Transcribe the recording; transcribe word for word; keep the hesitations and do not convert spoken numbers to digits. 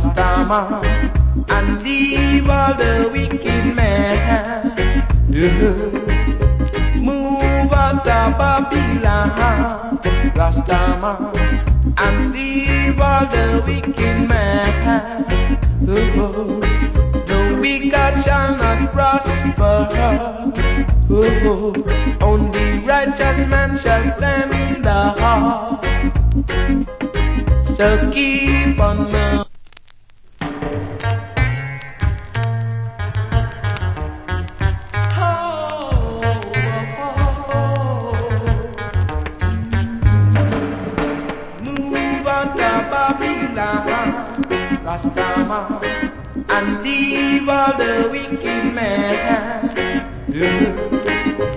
Rastaman, and leave all the wicked men. Move out of Babylon, Rastaman, and leave all the wicked men. The wicked shall not prosper. Only righteous man shall stand up. So keep on moving. Move out of Babylon, Rastaman, and leave all the wicked men.